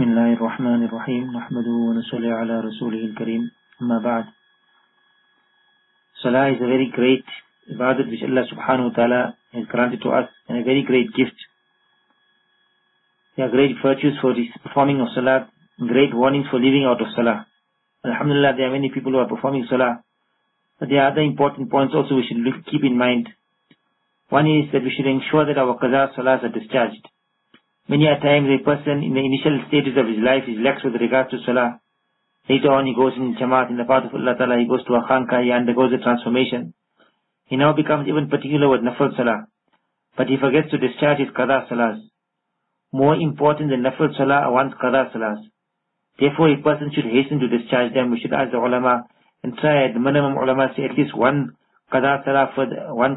بسم الله الرحمن الرحيم نحمده ونصلي على رسوله الكريم أما بعد. Salah is a very great ibadat which Allah subhanahu wa ta'ala has granted to us, and a very great gift. There are great virtues for this performing of salah, great warnings for leaving out of salah. Alhamdulillah, there are many people who are performing salah, but there are other important points also we should keep in mind. One is that we should ensure that our qaza salahs are discharged. Many a times a person in the initial stages of his life is lax with regards to salah. Later on he goes in jamaat, in the path of Allah Ta'ala, he goes to a khanqa, he undergoes a transformation. He now becomes even particular with nafal salah, but he forgets to discharge his qada salahs. More important than nafal salah are one's qada salahs. Therefore a person should hasten to discharge them. We should ask the ulama and try at the minimum ulama say at least one qada salah for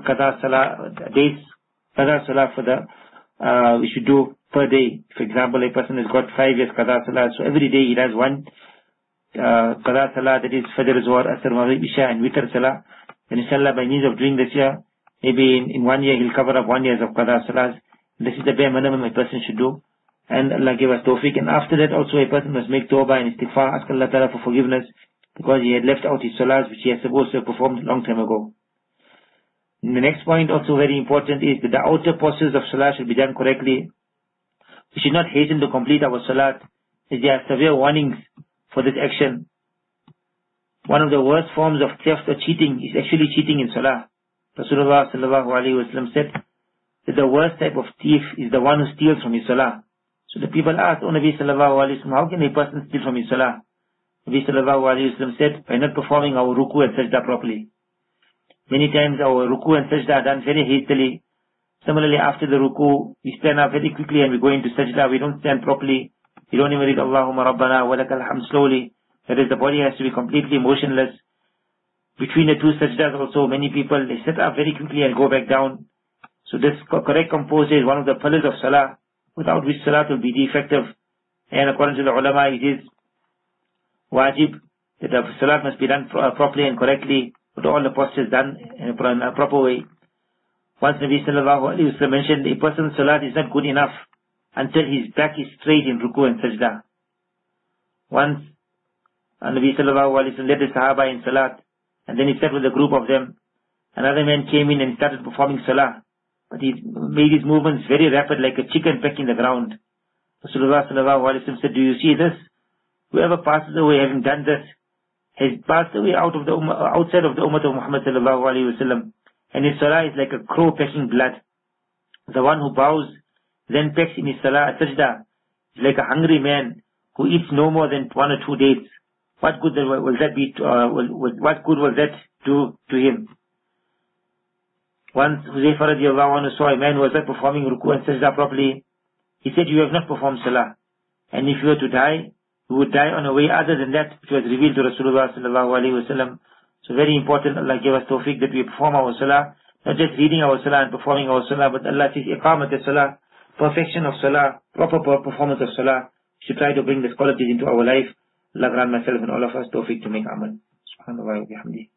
we should do per day. For example, a person has got 5 years qada salah, so every day he does one qada salah, that is Fajr, Zuhr, Asr, Maghrib, Isha and Witr salah. And inshallah by means of doing this year, maybe in 1 year he'll cover up 1 year of qada salahs. This is the bare minimum a person should do, and Allah give us tawfiq. And after that also a person must make tawbah and istighfar, ask Allah Ta'ala for forgiveness, because he had left out his salahs which he has supposed to have performed a long time ago. And the next point also very important is that the outer postures of salah should be done correctly. We should not hasten to complete our salat, as there are severe warnings for this action. One of the worst forms of theft or cheating is actually cheating in salah. Rasulullah sallallahu alaihi wasallam said that the worst type of thief is the one who steals from his salah. So the people asked, "O Nabi sallallahu alaihi wasallam, how can a person steal from his salah?" Nabi sallallahu alaihi wasallam said, "By not performing our ruku and sajda properly." Many times our ruku and sajda are done very hastily. Similarly, after the ruku, we stand up very quickly and we go into sajda. We don't stand properly. We don't even read Allahumma Rabbana wa lakal hamd slowly. That is, the body has to be completely motionless. Between the two sajdas also, many people, they sit up very quickly and go back down. So this correct composure is one of the pillars of salah, without which salah will be defective. And according to the ulama, it is wajib that the salah must be done properly and correctly, with all the postures done in a proper way. Once Nabi sallallahu alayhi wa sallam mentioned a person's salat is not good enough until his back is straight in ruku and sajda. Once Nabi sallallahu alayhi wa sallam led the sahaba in salat, and then he sat with a group of them. Another man came in and started performing salah, but he made his movements very rapid, like a chicken pecking the ground. Rasulullah sallallahu alayhi wa sallam said, "Do you see this? Whoever passes away having done this has passed away outside of the ummah of Muhammad sallallahu alayhi wa sallam. And his salah is like a crow pecking blood. The one who bows, then pecks in his salah, sajda, is like a hungry man who eats no more than 1 or 2 dates. What good will that be? What good will that do to him?" Once Huzaifa radiallahu anhu saw a man who was not performing ruku and sajda properly. He said, "You have not performed salah. And if you were to die, you would die on a way other than that which was revealed to Rasulullah sallallahu alayhi wa sallam." So very important, Allah give us tawfiq that we perform our salah, not just reading our salah and performing our salah, but Allah says iqamat al-salah, perfection of salah, proper performance of salah. We should try to bring these qualities into our life. Allah grant myself and all of us tawfiq to make amal. Subhanallah wa bihamdi.